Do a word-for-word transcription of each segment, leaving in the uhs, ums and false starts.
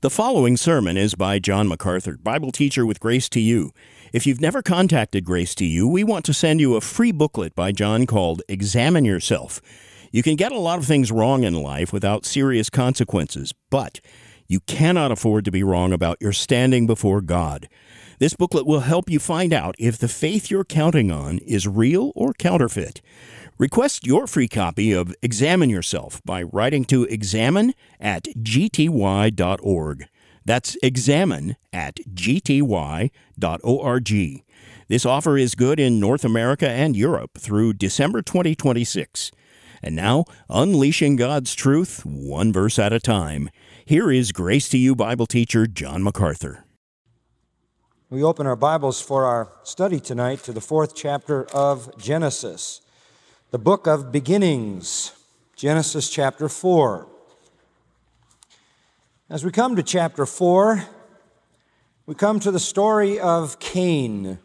The following sermon is by John MacArthur, Bible teacher with Grace to You. If you've never contacted Grace to You, we want to send you a free booklet by John called Examine Yourself. You can get a lot of things wrong in life without serious consequences, but you cannot afford to be wrong about your standing before God. This booklet will help you find out if the faith you're counting on is real or counterfeit. Request your free copy of Examine Yourself by writing to examine at g t y dot org. That's examine at g t y dot org. This offer is good in North America and Europe through December twenty twenty-six. And now, unleashing God's truth, one verse at a time. Here is Grace to You Bible teacher John MacArthur. We open our Bibles for our study tonight to the fourth chapter of Genesis, the book of beginnings, Genesis chapter four. As we come to chapter four, we come to the story of Cain,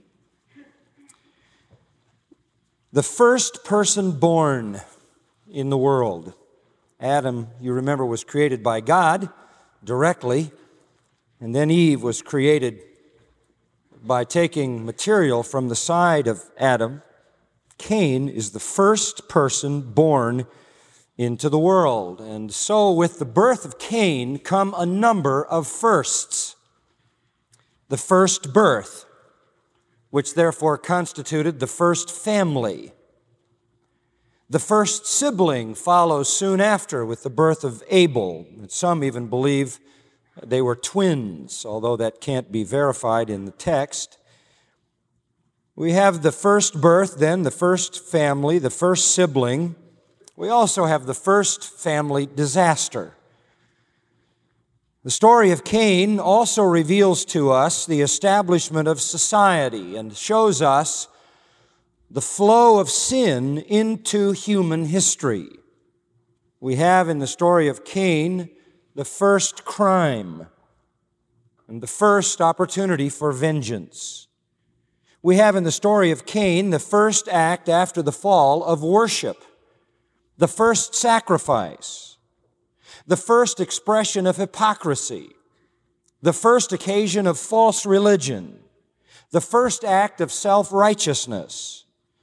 the first person born in the world. Adam, you remember, was created by God directly, and then Eve was created by taking material from the side of Adam. Cain is the first person born into the world. And so with the birth of Cain come a number of firsts. The first birth, which therefore constituted the first family. The first sibling follows soon after with the birth of Abel. Some even believe they were twins, although that can't be verified in the text. We have the first birth, then the first family, the first sibling. We also have the first family disaster. The story of Cain also reveals to us the establishment of society and shows us the flow of sin into human history. We have in the story of Cain the first crime and the first opportunity for vengeance. We have in the story of Cain the first act after the fall of worship, the first sacrifice, the first expression of hypocrisy, the first occasion of false religion, the first act of self-righteousness,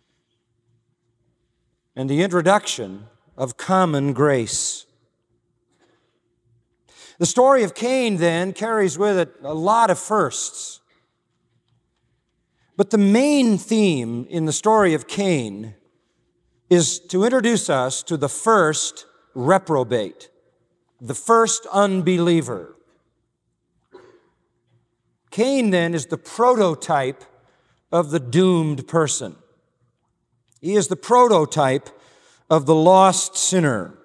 and the introduction of common grace. The story of Cain, then, carries with it a lot of firsts. But the main theme in the story of Cain is to introduce us to the first reprobate, the first unbeliever. Cain, then, is the prototype of the doomed person. He is the prototype of the lost sinner.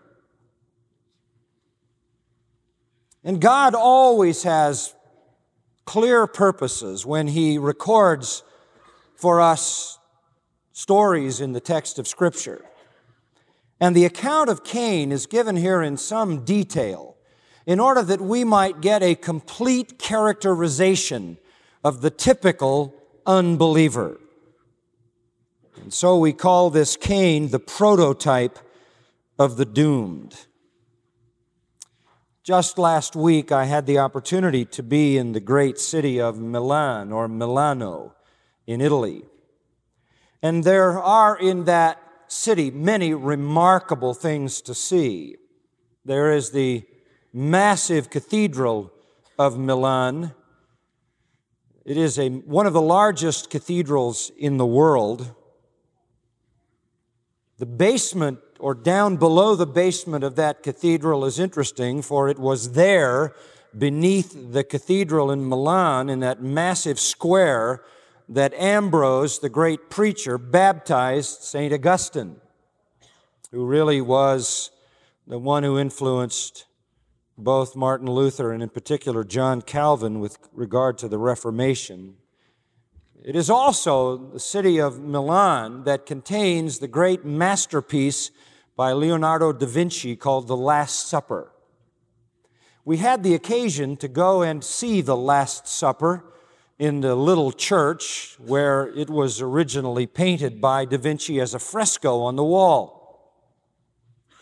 And God always has clear purposes when He records for us stories in the text of Scripture. And the account of Cain is given here in some detail in order that we might get a complete characterization of the typical unbeliever. And so we call this Cain the prototype of the doomed. Just last week, I had the opportunity to be in the great city of Milan, or Milano, in Italy. And there are in that city many remarkable things to see. There is the massive cathedral of Milan. It is a, one of the largest cathedrals in the world. The basement, or down below the basement of that cathedral, is interesting, for it was there, beneath the cathedral in Milan, in that massive square, that Ambrose, the great preacher, baptized Saint Augustine, who really was the one who influenced both Martin Luther and in particular John Calvin with regard to the Reformation. It is also the city of Milan that contains the great masterpiece by Leonardo da Vinci called The Last Supper. We had the occasion to go and see The Last Supper in the little church where it was originally painted by Da Vinci as a fresco on the wall.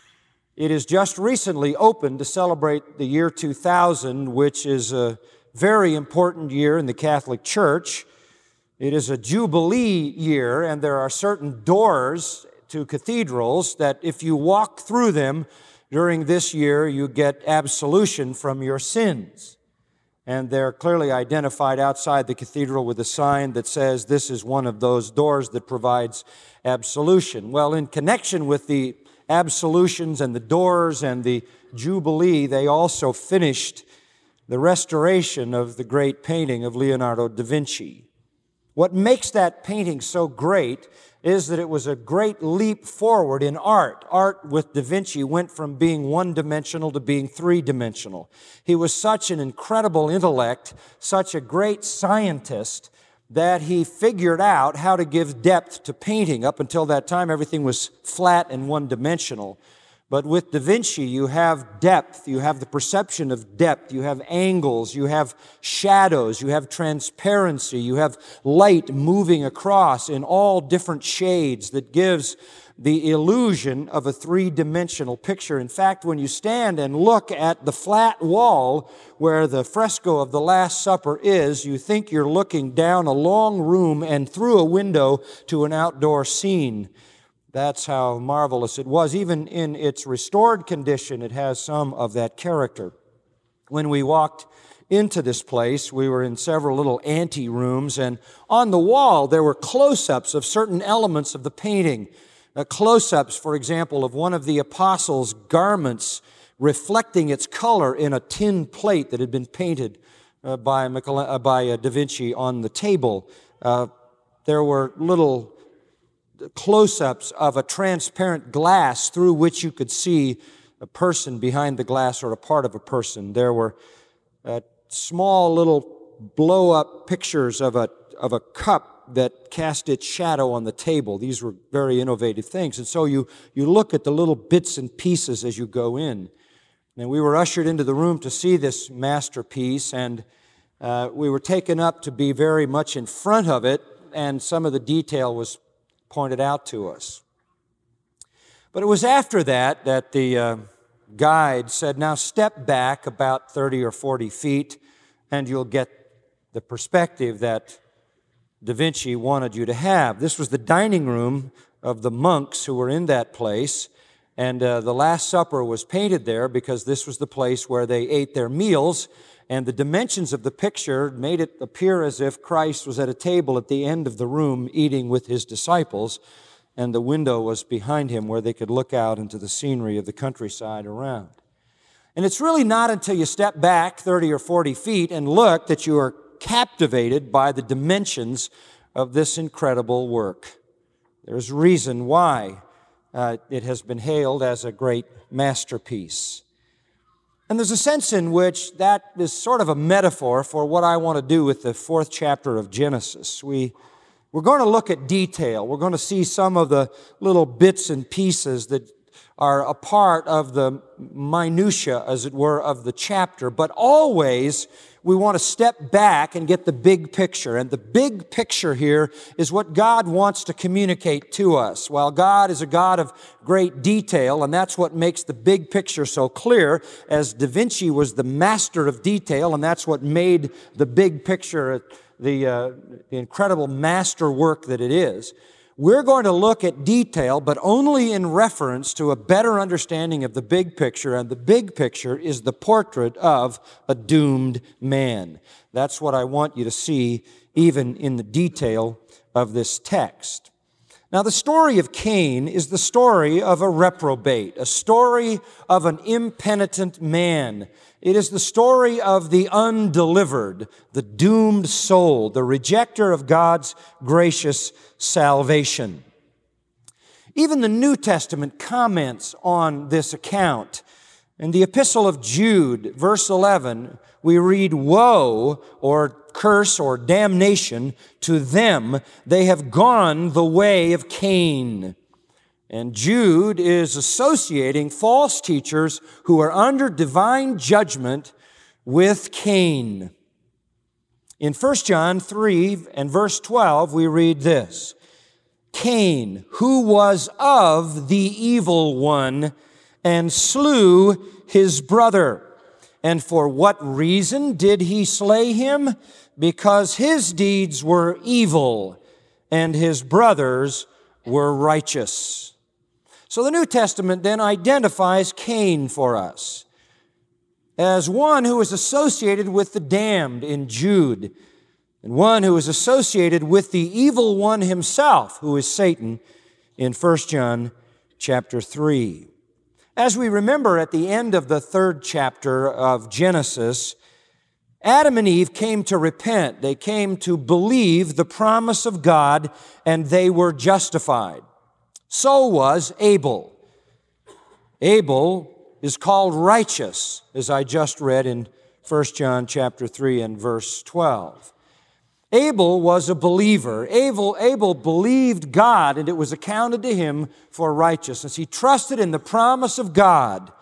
It is just recently opened to celebrate the year two thousand, which is a very important year in the Catholic Church. It is a Jubilee year, and there are certain doors to cathedrals that if you walk through them during this year, you get absolution from your sins. And they're clearly identified outside the cathedral with a sign that says this is one of those doors that provides absolution. Well, in connection with the absolutions and the doors and the Jubilee, they also finished the restoration of the great painting of Leonardo da Vinci. What makes that painting so great is that it was a great leap forward in art. Art with Da Vinci went from being one-dimensional to being three-dimensional. He was such an incredible intellect, such a great scientist, that he figured out how to give depth to painting. Up until that time, everything was flat and one-dimensional. But with Da Vinci, you have depth, you have the perception of depth, you have angles, you have shadows, you have transparency, you have light moving across in all different shades that gives the illusion of a three-dimensional picture. In fact, when you stand and look at the flat wall where the fresco of the Last Supper is, you think you're looking down a long room and through a window to an outdoor scene. That's how marvelous it was. Even in its restored condition, it has some of that character. When we walked into this place, we were in several little ante rooms, and on the wall there were close-ups of certain elements of the painting. Uh, close-ups, for example, of one of the apostles' garments reflecting its color in a tin plate that had been painted uh, by, Michel- uh, by uh, Da Vinci on the table. Uh, there were little close-ups of a transparent glass through which you could see a person behind the glass or a part of a person. There were uh, small little blow-up pictures of a, of a cup that cast its shadow on the table. These were very innovative things. And so you, you look at the little bits and pieces as you go in. And we were ushered into the room to see this masterpiece, and uh, we were taken up to be very much in front of it, and some of the detail was pointed out to us. But it was after that that the uh, guide said, now step back about thirty or forty feet and you'll get the perspective that Da Vinci wanted you to have. This was the dining room of the monks who were in that place, and uh, the Last Supper was painted there because this was the place where they ate their meals, and the dimensions of the picture made it appear as if Christ was at a table at the end of the room eating with his disciples, and the window was behind him where they could look out into the scenery of the countryside around. And it's really not until you step back thirty or forty feet and look that you are captivated by the dimensions of this incredible work. There's reason why uh, it has been hailed as a great masterpiece. And there's a sense in which that is sort of a metaphor for what I want to do with the fourth chapter of Genesis. We, we're going to look at detail. We're going to see some of the little bits and pieces that are a part of the minutia, as it were, of the chapter. But always we want to step back and get the big picture. And the big picture here is what God wants to communicate to us. While God is a God of great detail, and that's what makes the big picture so clear, as Da Vinci was the master of detail, and that's what made the big picture the, uh, the incredible masterwork that it is. We're going to look at detail, but only in reference to a better understanding of the big picture, and the big picture is the portrait of a doomed man. That's what I want you to see even in the detail of this text. Now, the story of Cain is the story of a reprobate, a story of an impenitent man. It is the story of the undelivered, the doomed soul, the rejecter of God's gracious salvation. Even the New Testament comments on this account. In the Epistle of Jude, verse eleven, we read, "Woe," or curse or damnation, "to them, they have gone the way of Cain." And Jude is associating false teachers who are under divine judgment with Cain. In First John three and verse twelve, we read this, "Cain, who was of the evil one, and slew his brother. And for what reason did he slay him? Because his deeds were evil, and his brothers were righteous. So the New Testament then identifies Cain for us as one who is associated with the damned in Jude, and one who is associated with the evil one himself, who is Satan, in First John chapter three. As we remember at the end of the third chapter of Genesis, Adam and Eve came to repent. They came to believe the promise of God, and they were justified. So was Abel. Abel is called righteous, as I just read in First John chapter three and verse twelve. Abel was a believer. Abel, Abel believed God, and it was accounted to him for righteousness. He trusted in the promise of God,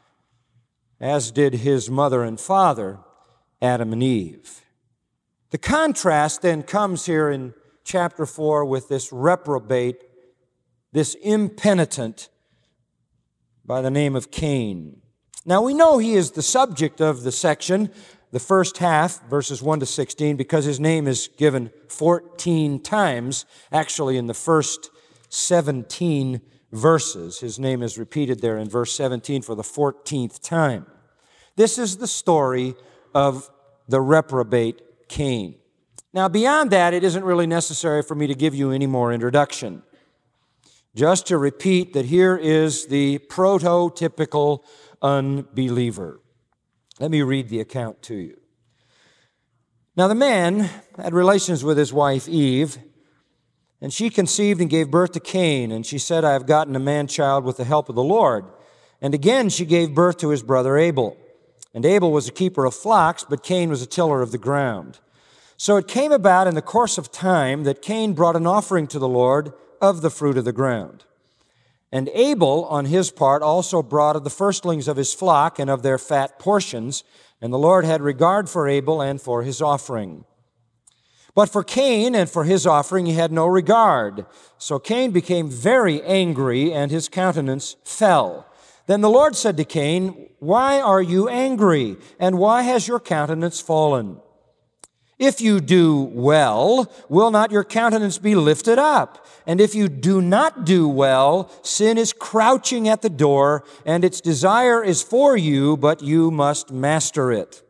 as did his mother and father, Adam and Eve. The contrast then comes here in chapter four with this reprobate, this impenitent by the name of Cain. Now we know he is the subject of the section, the first half, verses one to sixteen, because his name is given fourteen times, actually in the first seventeen verses. His name is repeated there in verse seventeen for the fourteenth time. This is the story of the reprobate Cain. Now beyond that, it isn't really necessary for me to give you any more introduction. Just to repeat that here is the prototypical unbeliever. Let me read the account to you. Now the man had relations with his wife Eve, and she conceived and gave birth to Cain, and she said, I have gotten a man-child with the help of the Lord. And again she gave birth to his brother Abel. And Abel was a keeper of flocks, but Cain was a tiller of the ground. So it came about in the course of time that Cain brought an offering to the Lord of the fruit of the ground. And Abel, on his part, also brought of the firstlings of his flock and of their fat portions, and the Lord had regard for Abel and for his offering. But for Cain and for his offering he had no regard. So Cain became very angry, and his countenance fell. Then the Lord said to Cain, Why are you angry, and why has your countenance fallen? If you do well, will not your countenance be lifted up? And if you do not do well, sin is crouching at the door, and its desire is for you, but you must master it.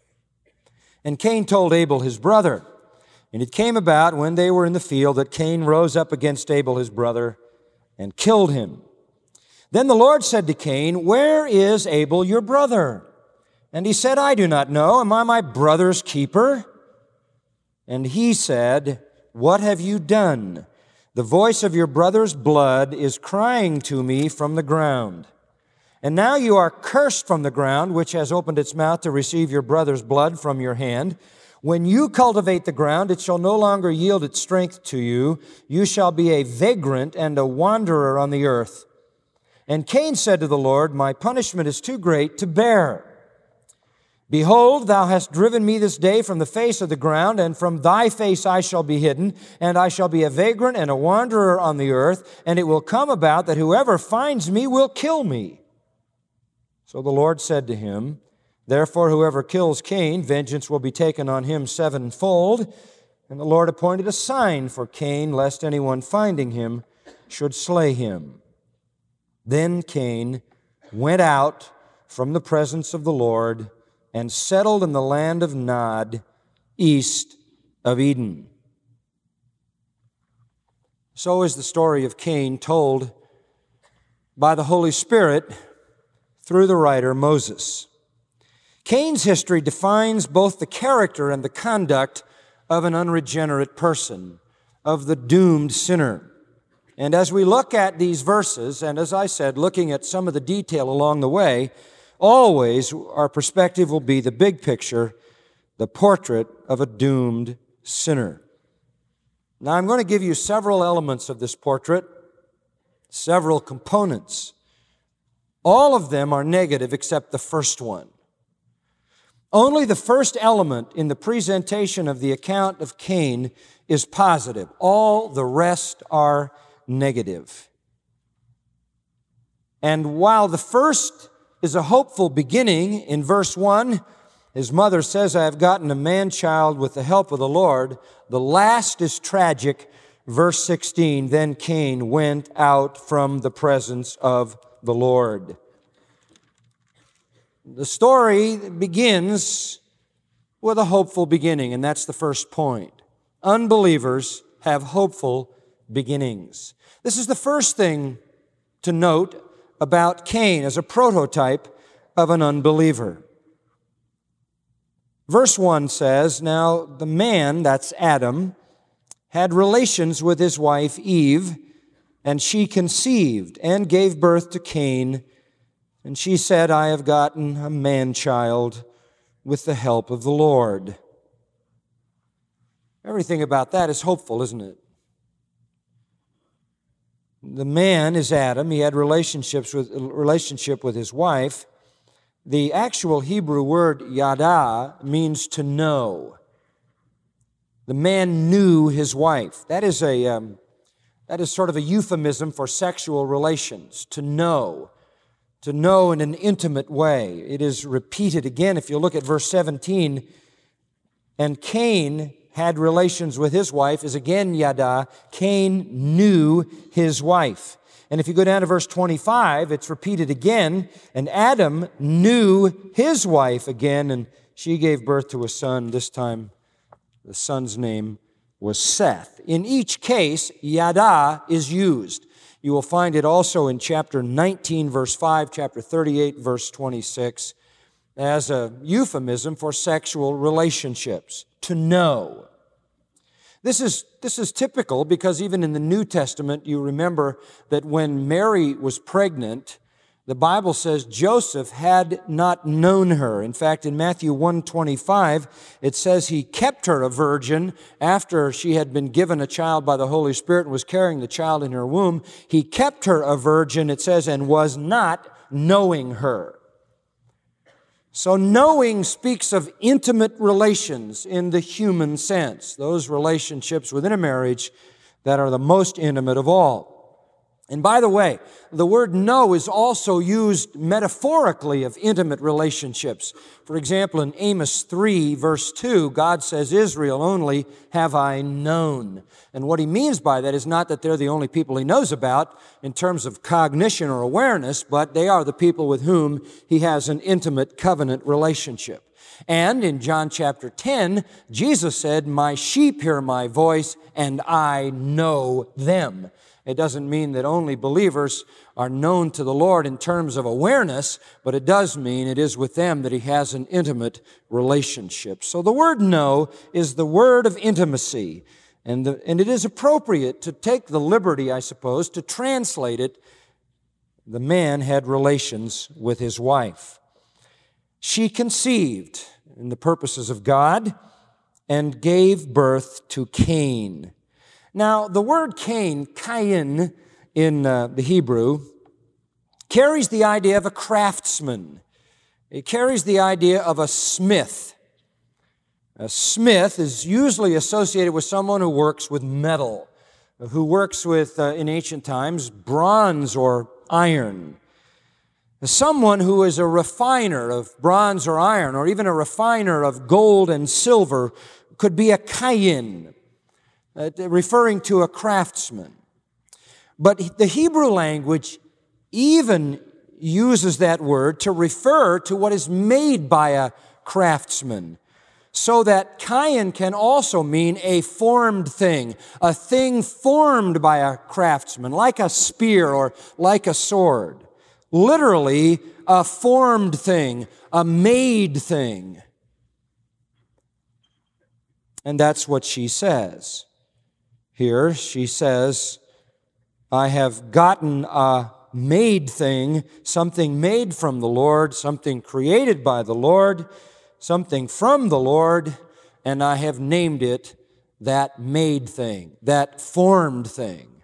And Cain told Abel his brother. And it came about when they were in the field that Cain rose up against Abel his brother and killed him. Then the Lord said to Cain, Where is Abel your brother? And he said, I do not know. Am I my brother's keeper? And he said, What have you done? The voice of your brother's blood is crying to me from the ground. And now you are cursed from the ground, which has opened its mouth to receive your brother's blood from your hand. When you cultivate the ground, it shall no longer yield its strength to you. You shall be a vagrant and a wanderer on the earth. And Cain said to the Lord, My punishment is too great to bear. Behold, thou hast driven me this day from the face of the ground, and from thy face I shall be hidden, and I shall be a vagrant and a wanderer on the earth, and it will come about that whoever finds me will kill me. So the Lord said to him, Therefore whoever kills Cain, vengeance will be taken on him sevenfold. And the Lord appointed a sign for Cain, lest anyone finding him should slay him. Then Cain went out from the presence of the Lord and settled in the land of Nod, east of Eden. So is the story of Cain told by the Holy Spirit through the writer Moses. Cain's history defines both the character and the conduct of an unregenerate person, of the doomed sinner. And as we look at these verses, and as I said, looking at some of the detail along the way, always our perspective will be the big picture, the portrait of a doomed sinner. Now I'm going to give you several elements of this portrait, several components. All of them are negative except the first one. Only the first element in the presentation of the account of Cain is positive. All the rest are negative. And while the first is a hopeful beginning, in verse one, his mother says, I have gotten a man-child with the help of the Lord. The last is tragic. Verse sixteen, then Cain went out from the presence of the Lord. The story begins with a hopeful beginning, and that's the first point. Unbelievers have hopeful beginnings. This is the first thing to note about Cain as a prototype of an unbeliever. Verse one says, now the man, that's Adam, had relations with his wife Eve, and she conceived and gave birth to Cain, and she said, I have gotten a man-child with the help of the Lord. Everything about that is hopeful, isn't it? The man is Adam. He had relationships with relationship with his wife. The actual Hebrew word yada means to know. The man knew his wife. That is a um, that is sort of a euphemism for sexual relations. To know, to know in an intimate way. It is repeated again if you look at verse seventeen. And Cain had relations with his wife, is again yada. Cain knew his wife. And if you go down to verse twenty-five, it's repeated again. And Adam knew his wife again, and she gave birth to a son. This time, the son's name was Seth. In each case, yada is used. You will find it also in chapter nineteen, verse five, chapter thirty-eight, verse twenty-six, as a euphemism for sexual relationships. To know. This is, this is typical because even in the New Testament, you remember that when Mary was pregnant, the Bible says Joseph had not known her. In fact, in Matthew one twenty-five, it says he kept her a virgin after she had been given a child by the Holy Spirit and was carrying the child in her womb. He kept her a virgin, it says, and was not knowing her. So knowing speaks of intimate relations in the human sense, those relationships within a marriage that are the most intimate of all. And by the way, the word know is also used metaphorically of intimate relationships. For example, in Amos three, verse two, God says, Israel only have I known. And what he means by that is not that they're the only people he knows about in terms of cognition or awareness, but they are the people with whom he has an intimate covenant relationship. And in John chapter ten, Jesus said, my sheep hear my voice, and I know them. It doesn't mean that only believers are known to the Lord in terms of awareness, but it does mean it is with them that he has an intimate relationship. So the word know is the word of intimacy, and, the, and it is appropriate to take the liberty, I suppose, to translate it. The man had relations with his wife. She conceived in the purposes of God and gave birth to Cain. Now, the word Cain, Cain in uh, the Hebrew, carries the idea of a craftsman. It carries the idea of a smith. A smith is usually associated with someone who works with metal, who works with, uh, in ancient times, bronze or iron. Someone who is a refiner of bronze or iron, or even a refiner of gold and silver, could be a kayin. Uh, referring to a craftsman. But the Hebrew language even uses that word to refer to what is made by a craftsman, so that Cain can also mean a formed thing, a thing formed by a craftsman, like a spear or like a sword. Literally, a formed thing, a made thing. And that's what she says. Here she says, I have gotten a made thing, something made from the Lord, something created by the Lord, something from the Lord, and I have named it that made thing, that formed thing.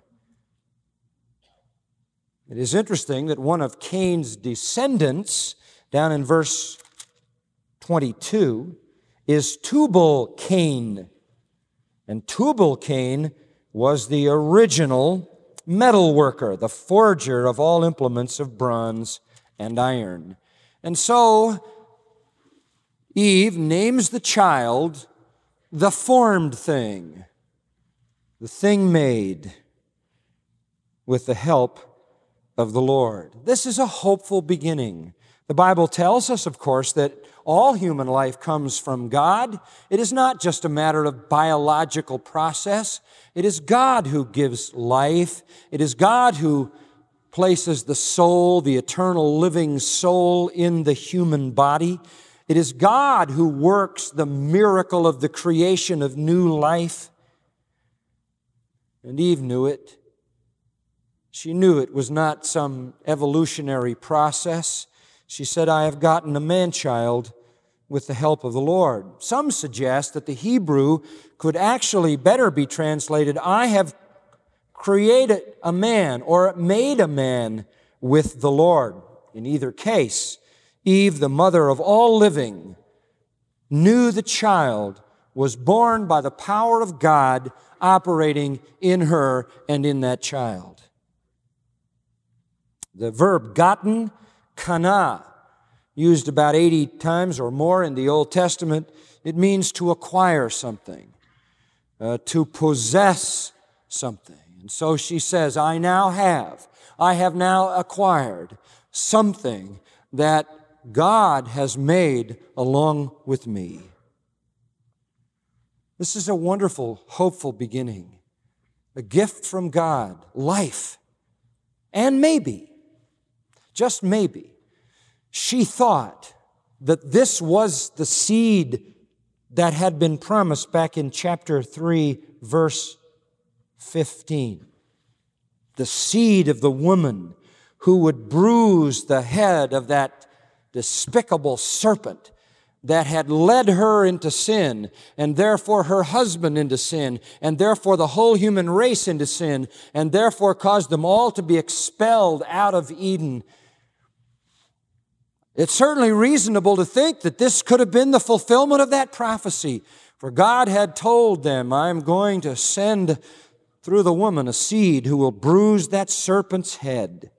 It is interesting that one of Cain's descendants, down in verse twenty-two, is Tubal-Cain. And Tubal-Cain was the original metal worker, the forger of all implements of bronze and iron. And so Eve names the child the formed thing, the thing made with the help of the Lord. This is a hopeful beginning. The Bible tells us, of course, that all human life comes from God. It is not just a matter of biological process. It is God who gives life. It is God who places the soul, the eternal living soul, in the human body. It is God who works the miracle of the creation of new life. And Eve knew it. She knew it was not some evolutionary process. She said, I have gotten a man-child with the help of the Lord. Some suggest that the Hebrew could actually better be translated, I have created a man or made a man with the Lord. In either case, Eve, the mother of all living, knew the child was born by the power of God operating in her and in that child. The verb gotten, kana, used about eighty times or more in the Old Testament, it means to acquire something, uh, to possess something. And so she says, I now have, I have now acquired something that God has made along with me. This is a wonderful, hopeful beginning, a gift from God, life, and maybe, just maybe, she thought that this was the seed that had been promised back in chapter three, verse fifteen. The seed of the woman who would bruise the head of that despicable serpent that had led her into sin, and therefore her husband into sin, and therefore the whole human race into sin, and therefore caused them all to be expelled out of Eden. It's certainly reasonable to think that this could have been the fulfillment of that prophecy, for God had told them, I'm going to send through the woman a seed who will bruise that serpent's head.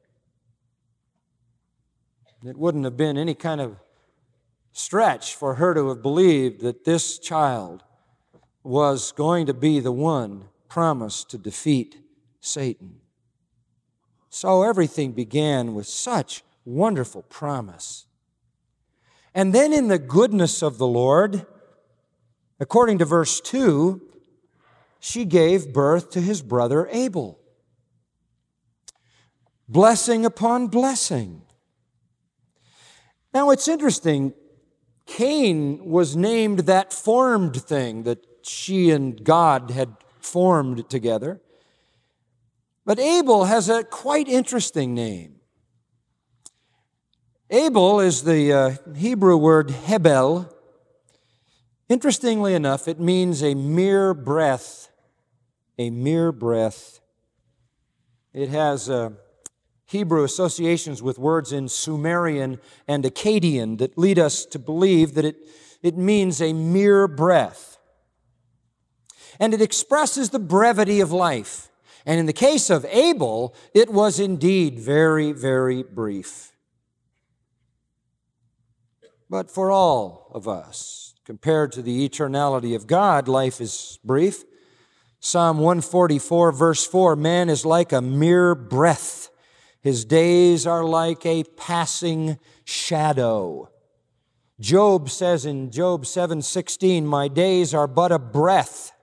It wouldn't have been any kind of stretch for her to have believed that this child was going to be the one promised to defeat Satan. So everything began with such wonderful promise. And then in the goodness of the Lord, according to verse two, she gave birth to his brother Abel. Blessing upon blessing. Now it's interesting, Cain was named that formed thing that she and God had formed together. But Abel has a quite interesting name. Abel is the uh, Hebrew word hebel. Interestingly enough, it means a mere breath, a mere breath. It has uh, Hebrew associations with words in Sumerian and Akkadian that lead us to believe that it, it means a mere breath. And it expresses the brevity of life. And in the case of Abel, it was indeed very, very brief. But for all of us, compared to the eternality of God, life is brief. Psalm one forty-four, verse four, man is like a mere breath. His days are like a passing shadow. Job says in Job seven sixteen, my days are but a breath.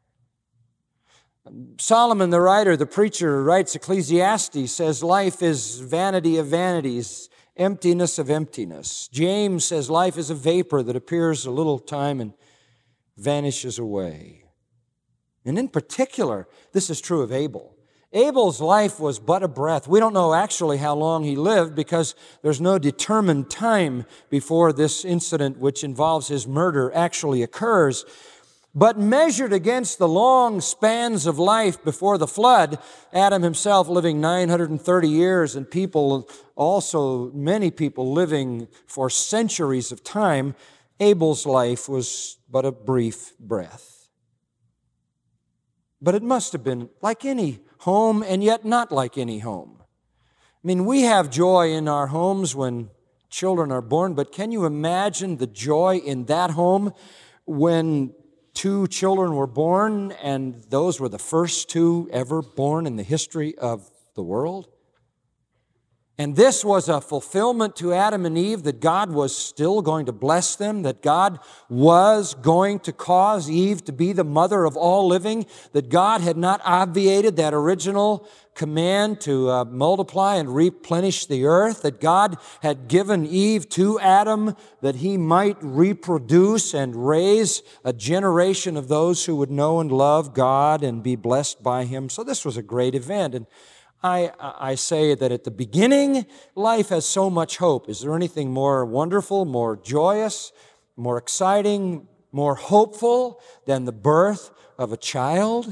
Solomon, the writer, the preacher, writes Ecclesiastes, says life is vanity of vanities, emptiness of emptiness. James says life is a vapor that appears a little time and vanishes away. And in particular, this is true of Abel. Abel's life was but a breath. We don't know actually how long he lived because there's no determined time before this incident, which involves his murder, actually occurs. But measured against the long spans of life before the flood, Adam himself living nine hundred thirty years and people, also many people living for centuries of time, Abel's life was but a brief breath. But it must have been like any home and yet not like any home. I mean, we have joy in our homes when children are born, but can you imagine the joy in that home when two children were born and those were the first two ever born in the history of the world? And this was a fulfillment to Adam and Eve that God was still going to bless them, that God was going to cause Eve to be the mother of all living, that God had not obviated that original command to uh, multiply and replenish the earth, that God had given Eve to Adam that he might reproduce and raise a generation of those who would know and love God and be blessed by Him. So this was a great event. And I, I say that at the beginning, life has so much hope. Is there anything more wonderful, more joyous, more exciting, more hopeful than the birth of a child?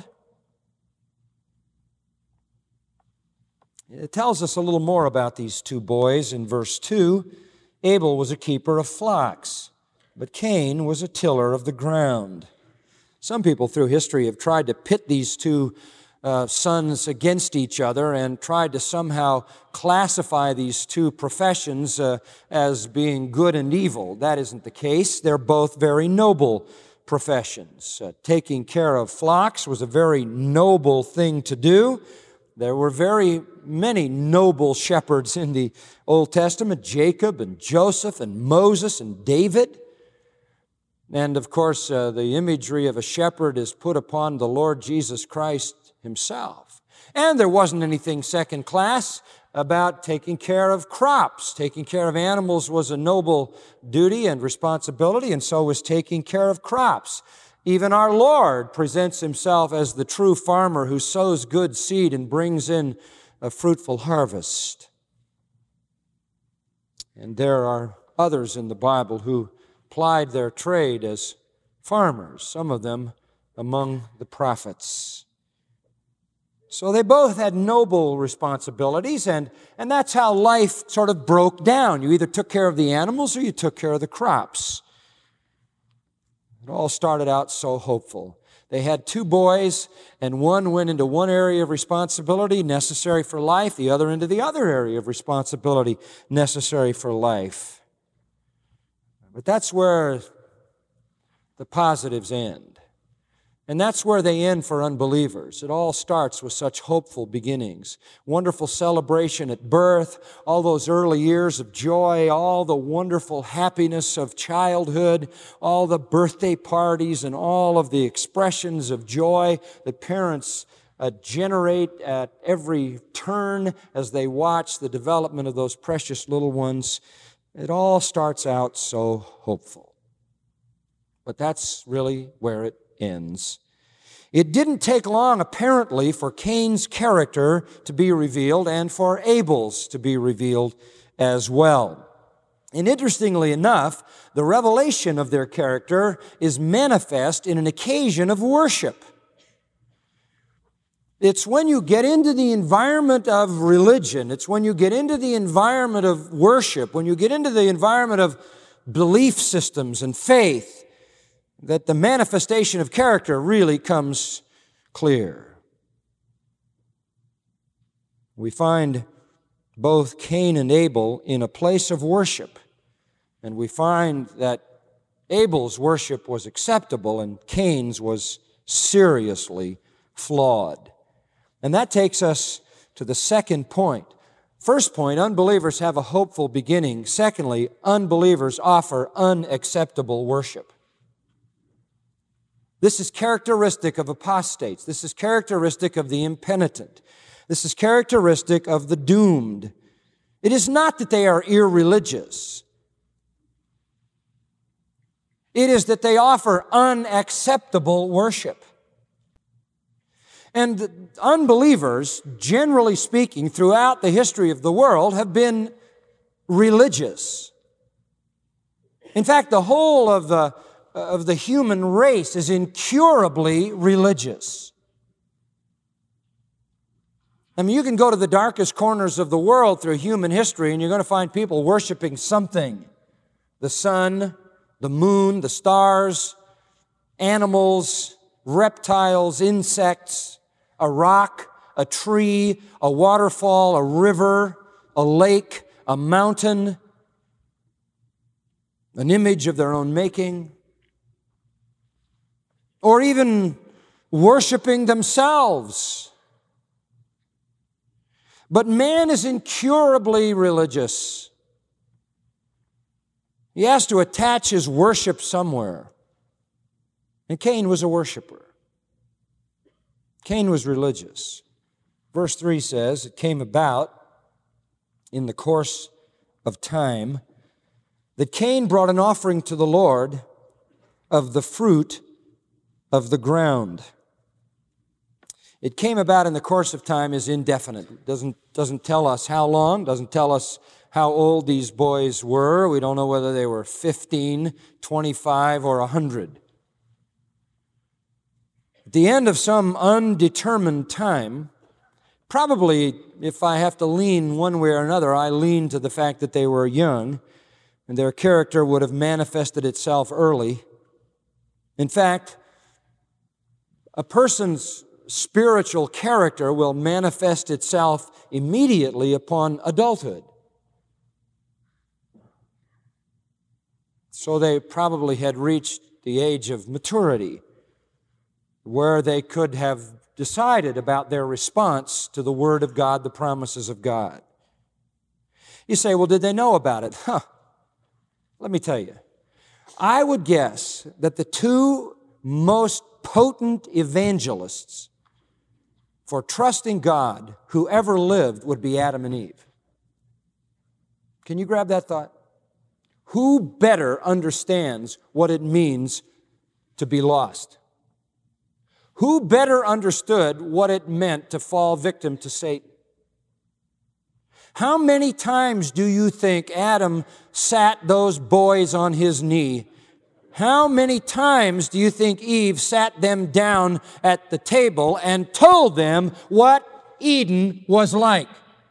It tells us a little more about these two boys in verse two. Abel was a keeper of flocks, but Cain was a tiller of the ground. Some people through history have tried to pit these two Uh, sons against each other and tried to somehow classify these two professions uh, as being good and evil. That isn't the case. They're both very noble professions. Uh, taking care of flocks was a very noble thing to do. There were very many noble shepherds in the Old Testament, Jacob and Joseph and Moses and David. And of course, uh, the imagery of a shepherd is put upon the Lord Jesus Christ Himself. And there wasn't anything second class about taking care of crops. Taking care of animals was a noble duty and responsibility, and so was taking care of crops. Even our Lord presents Himself as the true farmer who sows good seed and brings in a fruitful harvest. And there are others in the Bible who plied their trade as farmers, some of them among the prophets. So they both had noble responsibilities, and, and that's how life sort of broke down. You either took care of the animals or you took care of the crops. It all started out so hopeful. They had two boys, and one went into one area of responsibility necessary for life, the other into the other area of responsibility necessary for life. But that's where the positives end. And that's where they end for unbelievers. It all starts with such hopeful beginnings. Wonderful celebration at birth, all those early years of joy, all the wonderful happiness of childhood, all the birthday parties and all of the expressions of joy that parents uh, generate at every turn as they watch the development of those precious little ones. It all starts out so hopeful. But that's really where it ends. It didn't take long, apparently, for Cain's character to be revealed and for Abel's to be revealed as well. And interestingly enough, the revelation of their character is manifest in an occasion of worship. It's when you get into the environment of religion, it's when you get into the environment of worship, when you get into the environment of belief systems and faith, that the manifestation of character really comes clear. We find both Cain and Abel in a place of worship, and we find that Abel's worship was acceptable and Cain's was seriously flawed. And that takes us to the second point. First point, unbelievers have a hopeful beginning. Secondly, unbelievers offer unacceptable worship. This is characteristic of apostates. This is characteristic of the impenitent. This is characteristic of the doomed. It is not that they are irreligious. It is that they offer unacceptable worship. And unbelievers, generally speaking, throughout the history of the world, have been religious. In fact, the whole of the of the human race is incurably religious. I mean, you can go to the darkest corners of the world through human history and you're going to find people worshiping something. The sun, the moon, the stars, animals, reptiles, insects, a rock, a tree, a waterfall, a river, a lake, a mountain, an image of their own making, or even worshiping themselves. But man is incurably religious. He has to attach his worship somewhere. And Cain was a worshiper. Cain was religious. Verse three says, it came about in the course of time that Cain brought an offering to the Lord of the fruit of the ground. It came about in the course of time is indefinite. It doesn't, doesn't tell us how long, doesn't tell us how old these boys were. We don't know whether they were fifteen, twenty-five, or one hundred. At the end of some undetermined time, probably, if I have to lean one way or another, I lean to the fact that they were young, and their character would have manifested itself early. In fact, a person's spiritual character will manifest itself immediately upon adulthood. So they probably had reached the age of maturity, where they could have decided about their response to the Word of God, the promises of God. You say, well, did they know about it? Huh. Let me tell you. I would guess that the two most potent evangelists for trusting God who ever lived would be Adam and Eve. Can you grab that thought? Who better understands what it means to be lost? Who better understood what it meant to fall victim to Satan? How many times do you think Adam sat those boys on his knee? How many times do you think Eve sat them down at the table and told them what Eden was like?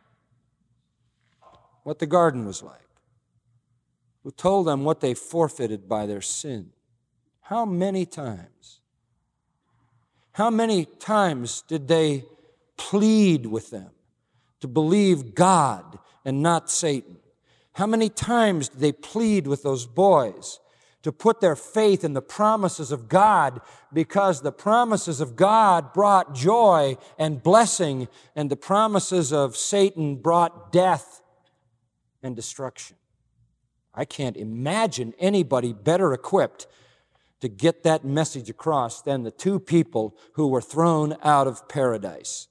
What the garden was like? Who told them what they forfeited by their sin? How many times? How many times did they plead with them to believe God and not Satan? How many times did they plead with those boys to put their faith in the promises of God, because the promises of God brought joy and blessing, and the promises of Satan brought death and destruction? I can't imagine anybody better equipped to get that message across than the two people who were thrown out of paradise.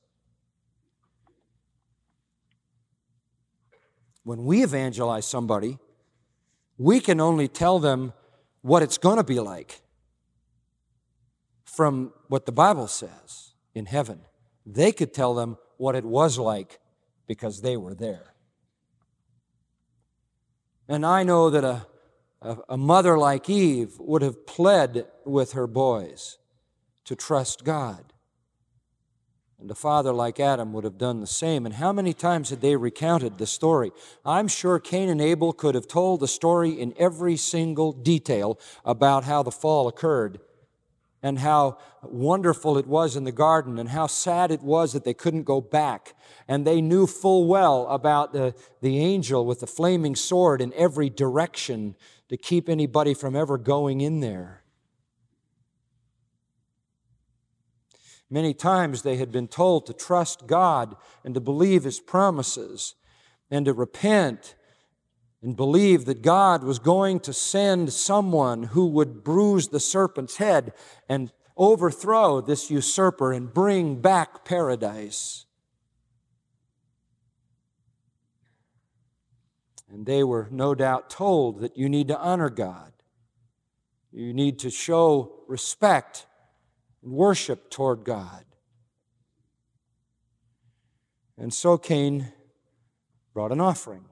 When we evangelize somebody, we can only tell them what it's going to be like from what the Bible says in heaven. They could tell them what it was like because they were there. And I know that a, a, a mother like Eve would have pled with her boys to trust God. And a father like Adam would have done the same. And how many times had they recounted the story? I'm sure Cain and Abel could have told the story in every single detail about how the fall occurred and how wonderful it was in the garden and how sad it was that they couldn't go back. And they knew full well about the, the angel with the flaming sword in every direction to keep anybody from ever going in there. Many times they had been told to trust God and to believe His promises and to repent and believe that God was going to send someone who would bruise the serpent's head and overthrow this usurper and bring back paradise. And they were no doubt told that you need to honor God. You need to show respect and worship toward God. And so Cain brought an offering.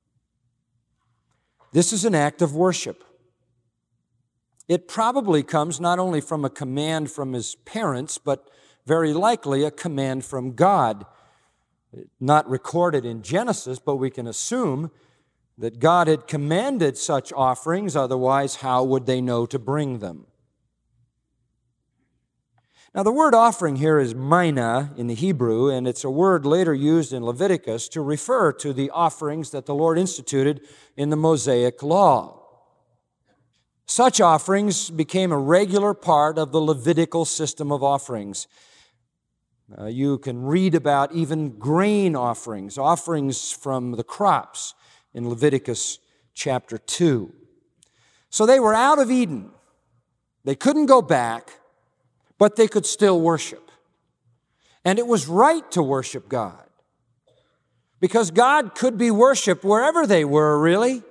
This is an act of worship. It probably comes not only from a command from his parents, but very likely a command from God. Not recorded in Genesis, but we can assume that God had commanded such offerings, otherwise how would they know to bring them? Now, the word offering here is mina in the Hebrew, and it's a word later used in Leviticus to refer to the offerings that the Lord instituted in the Mosaic Law. Such offerings became a regular part of the Levitical system of offerings. Uh, you can read about even grain offerings, offerings from the crops in Leviticus chapter two. So they were out of Eden. They couldn't go back, but they could still worship. And it was right to worship God, because God could be worshiped wherever they were, really.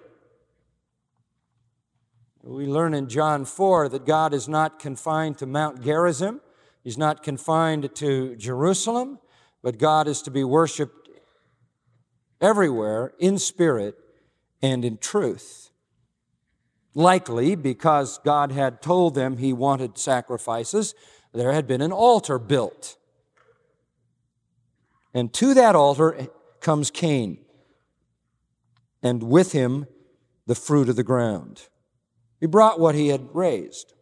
We learn in John four that God is not confined to Mount Gerizim. He's not confined to Jerusalem, but God is to be worshiped everywhere in spirit and in truth. Likely because God had told them He wanted sacrifices, there had been an altar built. And to that altar comes Cain, and with him the fruit of the ground. He brought what he had raised.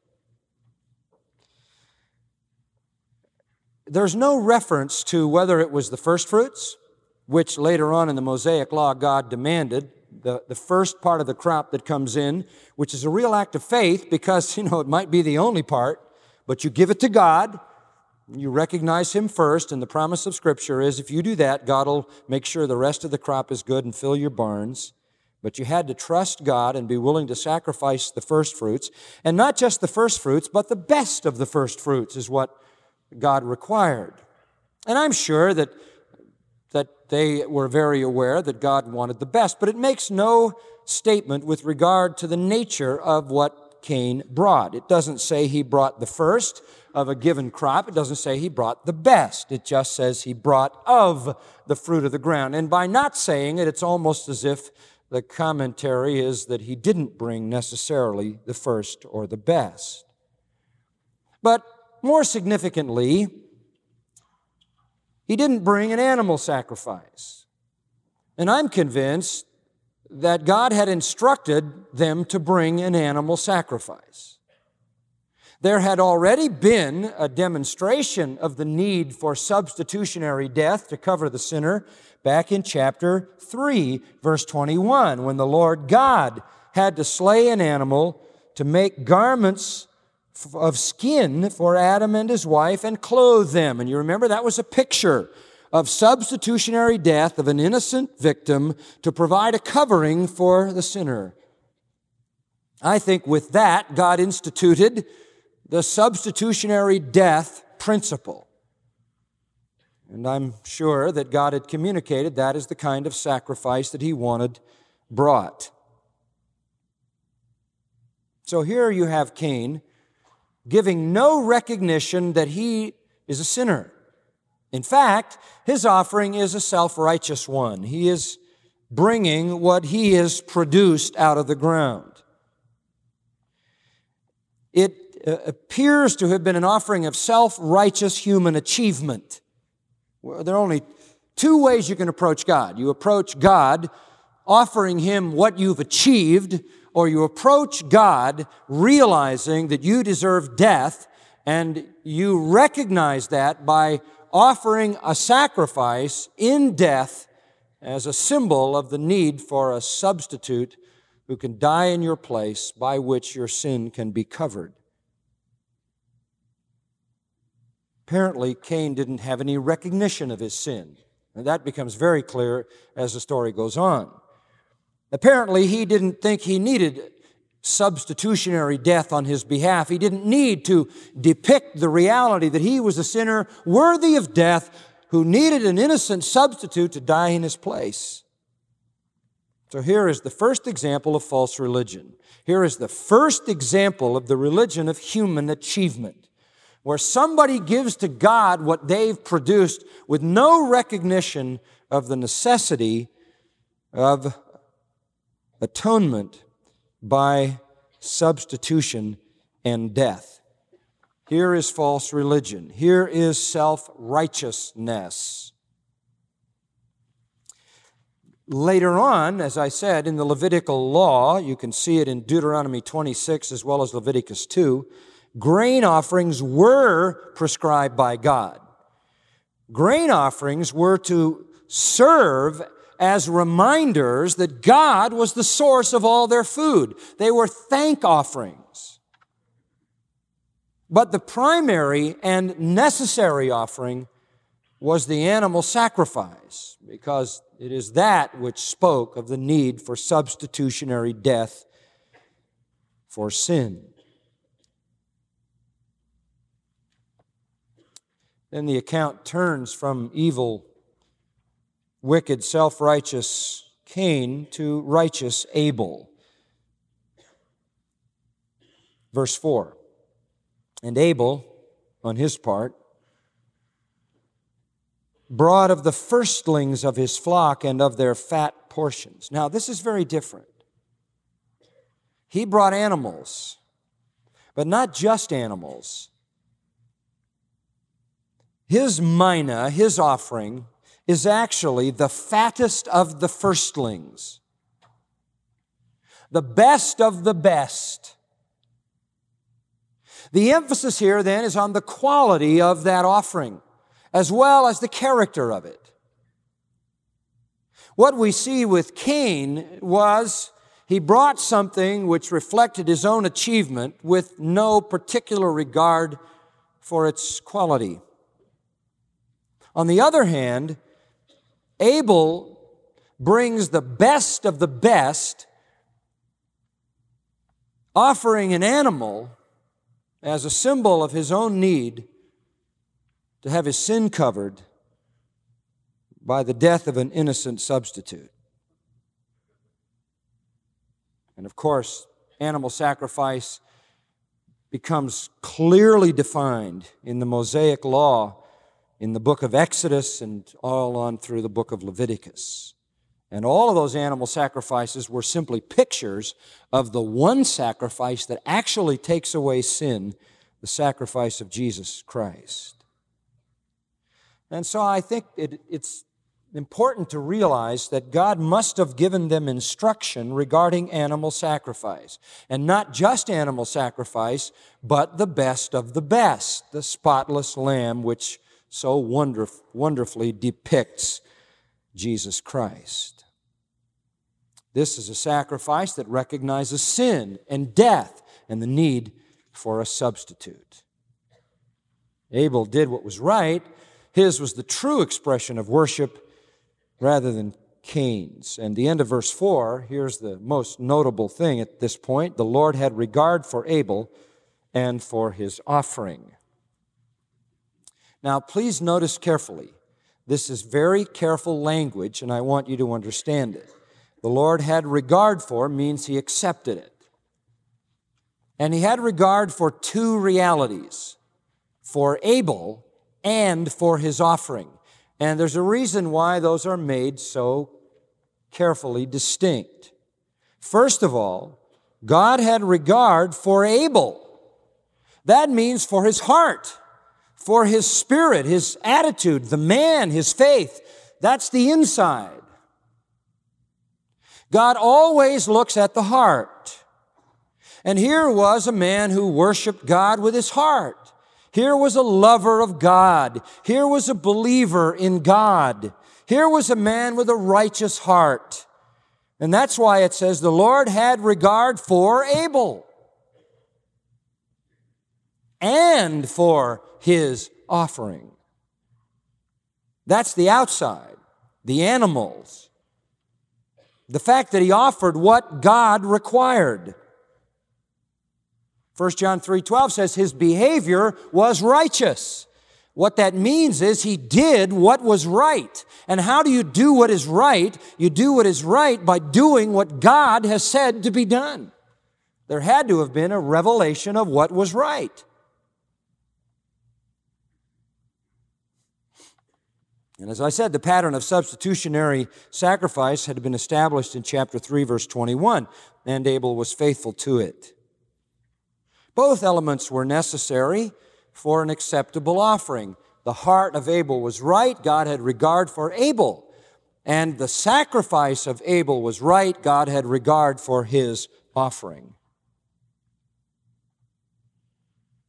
There's no reference to whether it was the first fruits, which later on in the Mosaic Law God demanded, the, the first part of the crop that comes in, which is a real act of faith because, you know, it might be the only part, but you give it to God, you recognize Him first, and the promise of Scripture is if you do that, God will make sure the rest of the crop is good and fill your barns. But you had to trust God and be willing to sacrifice the first fruits, and not just the first fruits, but the best of the first fruits is what God required. And I'm sure that that they were very aware that God wanted the best, but it makes no statement with regard to the nature of what Cain brought. It doesn't say he brought the first of a given crop. It doesn't say he brought the best. It just says he brought of the fruit of the ground. And by not saying it, it's almost as if the commentary is that he didn't bring necessarily the first or the best. But more significantly, he didn't bring an animal sacrifice. And I'm convinced that God had instructed them to bring an animal sacrifice. There had already been a demonstration of the need for substitutionary death to cover the sinner back in chapter three, verse twenty-one, when the Lord God had to slay an animal to make garments of skin for Adam and his wife and clothe them. And you remember that was a picture of substitutionary death of an innocent victim to provide a covering for the sinner. I think with that, God instituted the substitutionary death principle. And I'm sure that God had communicated that is the kind of sacrifice that He wanted brought. So here you have Cain giving no recognition that he is a sinner. In fact, his offering is a self-righteous one. He is bringing what he has produced out of the ground. It appears to have been an offering of self-righteous human achievement. Well, there are only two ways you can approach God. You approach God offering Him what you've achieved, or you approach God realizing that you deserve death, and you recognize that by offering a sacrifice in death as a symbol of the need for a substitute who can die in your place, by which your sin can be covered. Apparently, Cain didn't have any recognition of his sin, and that becomes very clear as the story goes on. Apparently, he didn't think he needed substitutionary death on his behalf. He didn't need to depict the reality that he was a sinner worthy of death who needed an innocent substitute to die in his place. So here is the first example of false religion. Here is the first example of the religion of human achievement, where somebody gives to God what they've produced with no recognition of the necessity of atonement by substitution and death. Here is false religion. Here is self-righteousness. Later on, as I said, in the Levitical law, you can see it in Deuteronomy twenty-six as well as Leviticus two, Grain offerings were prescribed by God. Grain offerings were to serve as reminders that God was the source of all their food. They were thank offerings. But the primary and necessary offering was the animal sacrifice, because it is that which spoke of the need for substitutionary death for sin. Then the account turns from evil, wicked, self-righteous Cain to righteous Abel. Verse four, and Abel, on his part, brought of the firstlings of his flock and of their fat portions. Now, this is very different. He brought animals, but not just animals. His mina, his offering, is actually the fattest of the firstlings, the best of the best. The emphasis here then is on the quality of that offering, as well as the character of it. What we see with Cain was he brought something which reflected his own achievement with no particular regard for its quality. On the other hand, Abel brings the best of the best, offering an animal as a symbol of his own need to have his sin covered by the death of an innocent substitute. And of course, animal sacrifice becomes clearly defined in the Mosaic law in the book of Exodus and all on through the book of Leviticus. And all of those animal sacrifices were simply pictures of the one sacrifice that actually takes away sin, the sacrifice of Jesus Christ. And so I think it, it's important to realize that God must have given them instruction regarding animal sacrifice. And not just animal sacrifice, but the best of the best, the spotless lamb, which so wonderf- wonderfully depicts Jesus Christ. This is a sacrifice that recognizes sin and death and the need for a substitute. Abel did what was right. His was the true expression of worship rather than Cain's. And the end of verse four, here's the most notable thing at this point. The Lord had regard for Abel and for his offering. Now, please notice carefully. This is very careful language, and I want you to understand it. The Lord had regard for means He accepted it. And He had regard for two realities, for Abel and for his offering. And there's a reason why those are made so carefully distinct. First of all, God had regard for Abel. That means for his heart, for his spirit, his attitude, the man, his faith. That's the inside. God always looks at the heart. And here was a man who worshiped God with his heart. Here was a lover of God. Here was a believer in God. Here was a man with a righteous heart. And that's why it says the Lord had regard for Abel and for his offering. That's the outside, the animals. The fact that he offered what God required. First John three twelve says his behavior was righteous. What that means is he did what was right. And how do you do what is right? You do what is right by doing what God has said to be done. There had to have been a revelation of what was right. And as I said, the pattern of substitutionary sacrifice had been established in chapter three, verse twenty-one, and Abel was faithful to it. Both elements were necessary for an acceptable offering. The heart of Abel was right. God had regard for Abel. And the sacrifice of Abel was right. God had regard for his offering.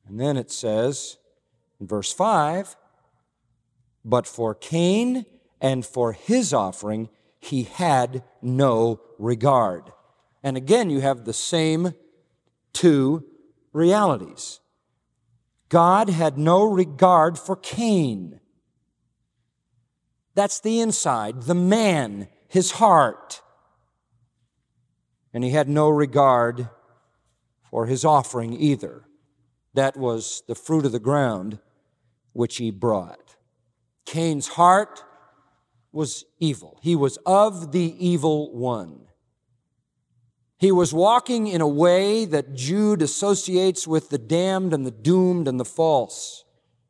And then it says in verse five, but for Cain and for his offering he had no regard. And again, you have the same two realities. God had no regard for Cain. That's the inside, the man, his heart. And he had no regard for his offering either. That was the fruit of the ground which he brought. Cain's heart was evil. He was of the evil one. He was walking in a way that Jude associates with the damned and the doomed and the false.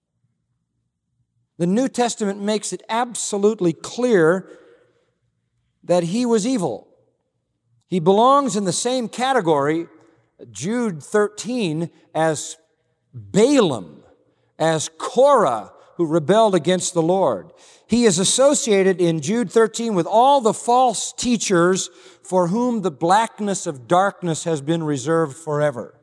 The New Testament makes it absolutely clear that he was evil. He belongs in the same category, Jude thirteen, as Balaam, as Korah, who rebelled against the Lord. He is associated in Jude thirteen with all the false teachers for whom the blackness of darkness has been reserved forever.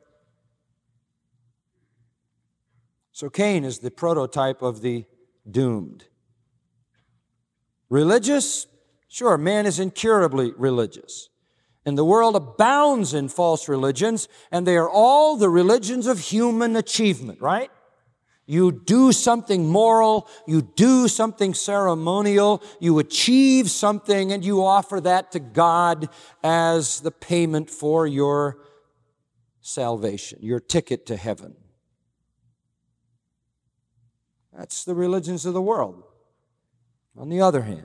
So Cain is the prototype of the doomed. Religious? Sure, man is incurably religious. And the world abounds in false religions, and they are all the religions of human achievement, right? You do something moral, you do something ceremonial, you achieve something, and you offer that to God as the payment for your salvation, your ticket to heaven. That's the religions of the world. On the other hand,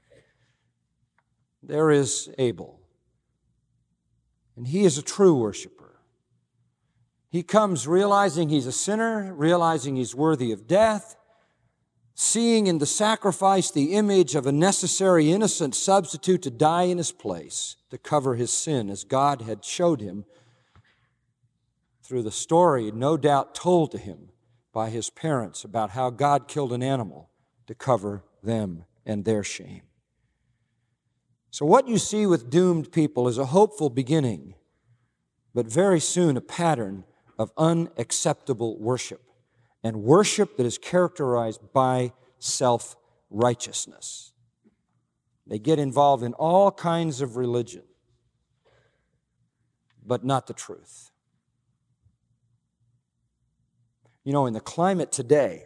there is Abel. And he is a true worshiper. He comes realizing he's a sinner, realizing he's worthy of death, seeing in the sacrifice the image of a necessary innocent substitute to die in his place, to cover his sin, as God had showed him through the story, no doubt told to him by his parents about how God killed an animal to cover them and their shame. So what you see with doomed people is a hopeful beginning, but very soon a pattern of unacceptable worship, and worship that is characterized by self-righteousness. They get involved in all kinds of religion, but not the truth. You know, in the climate today,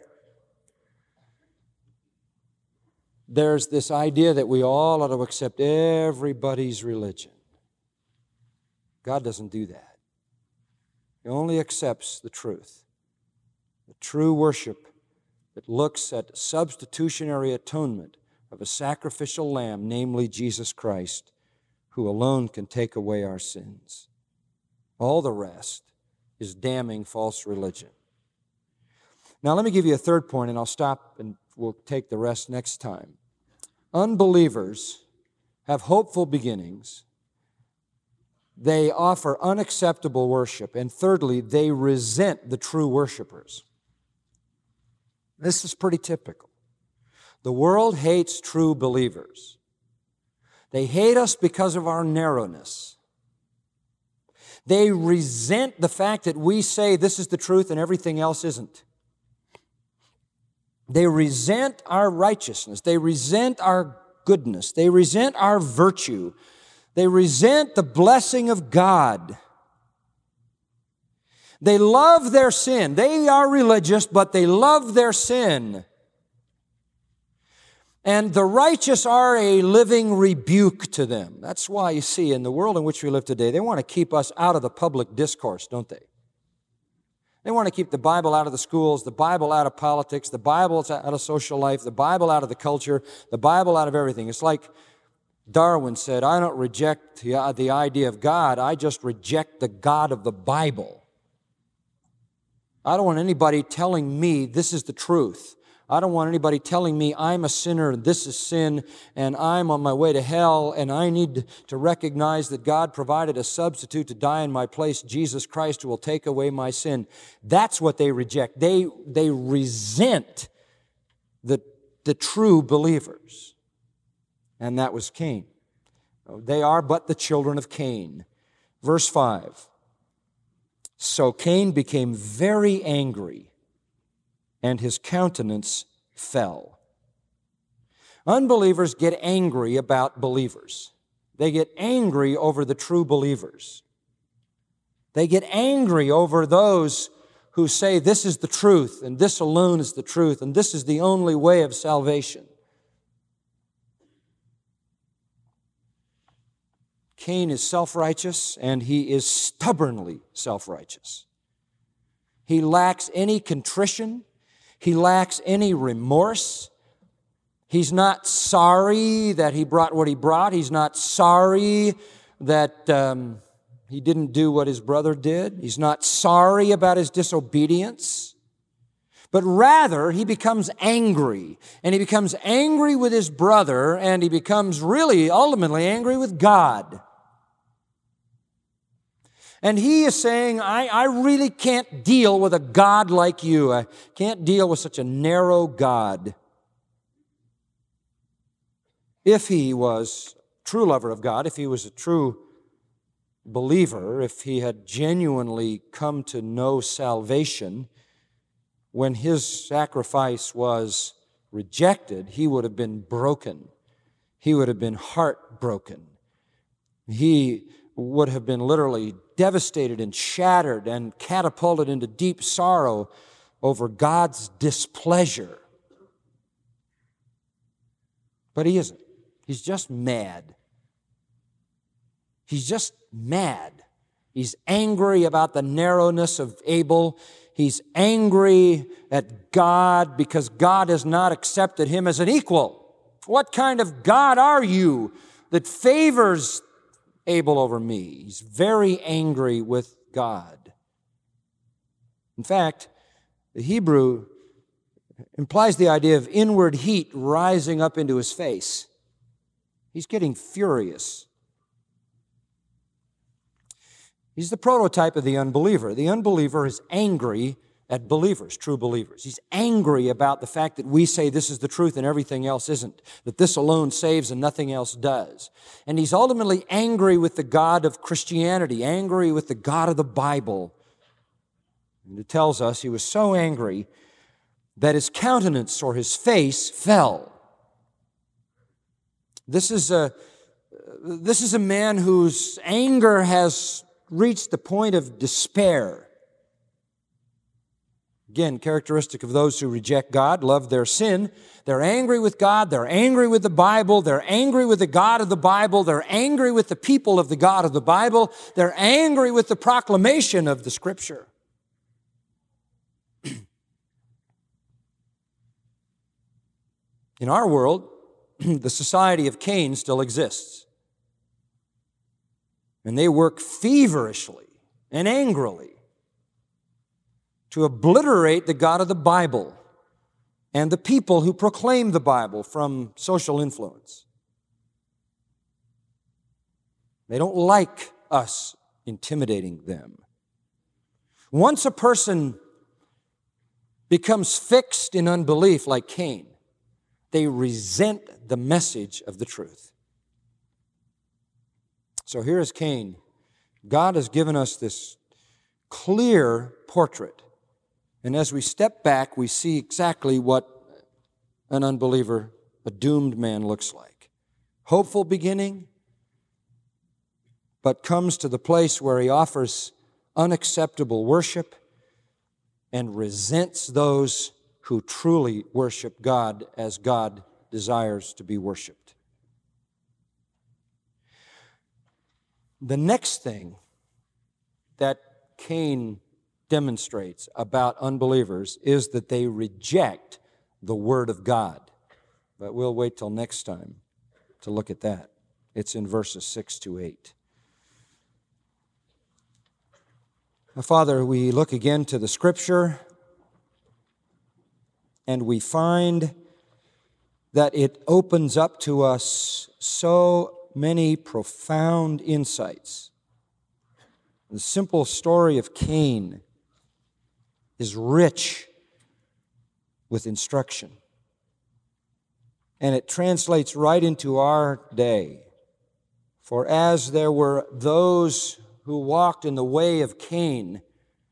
there's this idea that we all ought to accept everybody's religion. God doesn't do that. He only accepts the truth. The true worship that looks at substitutionary atonement of a sacrificial lamb, namely Jesus Christ, who alone can take away our sins. All the rest is damning false religion. Now let me give you a third point, and I'll stop and we'll take the rest next time. Unbelievers have hopeful beginnings. They offer unacceptable worship. And thirdly, they resent the true worshipers. This is pretty typical. The world hates true believers. They hate us because of our narrowness. They resent the fact that we say this is the truth and everything else isn't. They resent our righteousness. They resent our goodness. They resent our virtue. They resent the blessing of God. They love their sin. They are religious, but they love their sin. And the righteous are a living rebuke to them. That's why you see in the world in which we live today, they want to keep us out of the public discourse, don't they? They want to keep the Bible out of the schools, the Bible out of politics, the Bible out of social life, the Bible out of the culture, the Bible out of everything. It's like Darwin said, I don't reject the, the idea of God, I just reject the God of the Bible. I don't want anybody telling me this is the truth. I don't want anybody telling me I'm a sinner and this is sin and I'm on my way to hell and I need to recognize that God provided a substitute to die in my place, Jesus Christ, who will take away my sin. That's what they reject. They, they resent the, the true believers. And that was Cain. They are but the children of Cain. Verse five. So Cain became very angry, and his countenance fell. Unbelievers get angry about believers. They get angry over the true believers. They get angry over those who say this is the truth, and this alone is the truth, and this is the only way of salvation. Cain is self-righteous, and he is stubbornly self-righteous. He lacks any contrition. He lacks any remorse. He's not sorry that he brought what he brought. He's not sorry that um, he didn't do what his brother did. He's not sorry about his disobedience. But rather, he becomes angry. And he becomes angry with his brother, and he becomes really, ultimately, angry with God. And he is saying, I, I really can't deal with a God like you. I can't deal with such a narrow God. If he was a true lover of God, if he was a true believer, if he had genuinely come to know salvation, when his sacrifice was rejected, he would have been broken. He would have been heartbroken. He would have been literally devastated and shattered and catapulted into deep sorrow over God's displeasure. But he isn't. He's just mad. He's just mad. He's angry about the narrowness of Abel. He's angry at God because God has not accepted him as an equal. What kind of God are you that favors Abel over me? He's very angry with God. In fact, the Hebrew implies the idea of inward heat rising up into his face. He's getting furious. He's the prototype of the unbeliever. The unbeliever is angry at believers, true believers. He's angry about the fact that we say this is the truth and everything else isn't, that this alone saves and nothing else does. And he's ultimately angry with the God of Christianity, angry with the God of the Bible. And it tells us he was so angry that his countenance or his face fell. This is a, this is a man whose anger has reached the point of despair. Again, characteristic of those who reject God, love their sin. They're angry with God, they're angry with the Bible, they're angry with the God of the Bible, they're angry with the people of the God of the Bible, they're angry with the proclamation of the Scripture. In our world, the society of Cain still exists. And they work feverishly and angrily to obliterate the God of the Bible and the people who proclaim the Bible from social influence. They don't like us intimidating them. Once a person becomes fixed in unbelief like Cain, they resent the message of the truth. So here is Cain. God has given us this clear portrait. And as we step back, we see exactly what an unbeliever, a doomed man looks like. Hopeful beginning, but comes to the place where he offers unacceptable worship and resents those who truly worship God as God desires to be worshiped. The next thing that Cain demonstrates about unbelievers is that they reject the Word of God. But we'll wait till next time to look at that. It's in verses six to eight. Now, Father, we look again to the Scripture, and we find that it opens up to us so many profound insights. The simple story of Cain is rich with instruction. And it translates right into our day. For as there were those who walked in the way of Cain,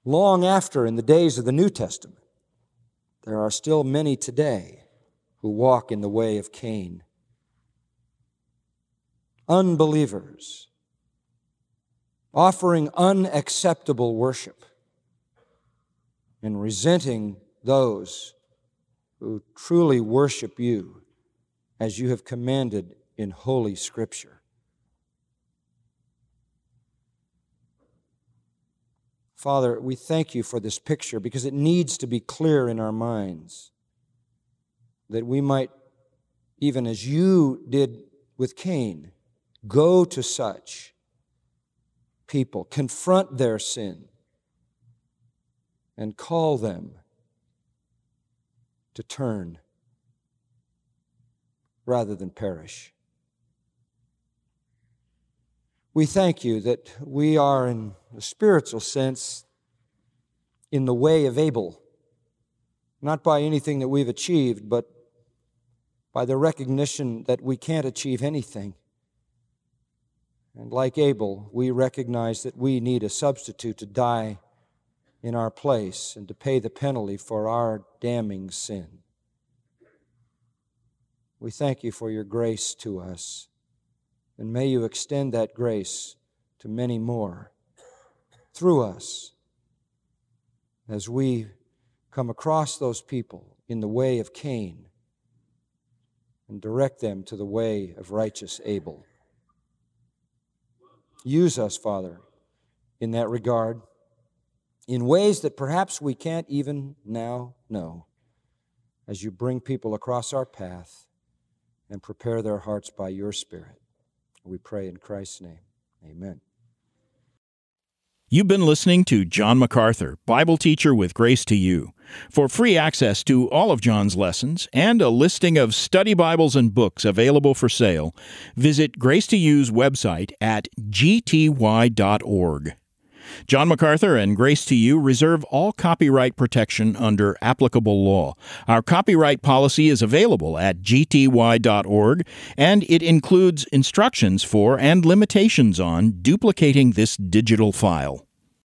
Long after, in the days of the New Testament, there are still many today who walk in the way of Cain. Unbelievers, offering unacceptable worship and resenting those who truly worship you as you have commanded in Holy Scripture. Father, we thank you for this picture because it needs to be clear in our minds that we might, even as you did with Cain, go to such people, confront their sin, and call them to turn rather than perish. We thank you that we are, in a spiritual sense, in the way of Abel, not by anything that we've achieved, but by the recognition that we can't achieve anything. And like Abel, we recognize that we need a substitute to die in our place and to pay the penalty for our damning sin. We thank you for your grace to us, and may you extend that grace to many more through us as we come across those people in the way of Cain and direct them to the way of righteous Abel. Use us, Father, in that regard, in ways that perhaps we can't even now know, as you bring people across our path and prepare their hearts by your Spirit. We pray in Christ's name. Amen. You've been listening to John MacArthur, Bible teacher with Grace to You. For free access to all of John's lessons and a listing of study Bibles and books available for sale, visit Grace to You's website at g t y dot org. John MacArthur and Grace to You reserve all copyright protection under applicable law. Our copyright policy is available at g t y dot org, and it includes instructions for and limitations on duplicating this digital file.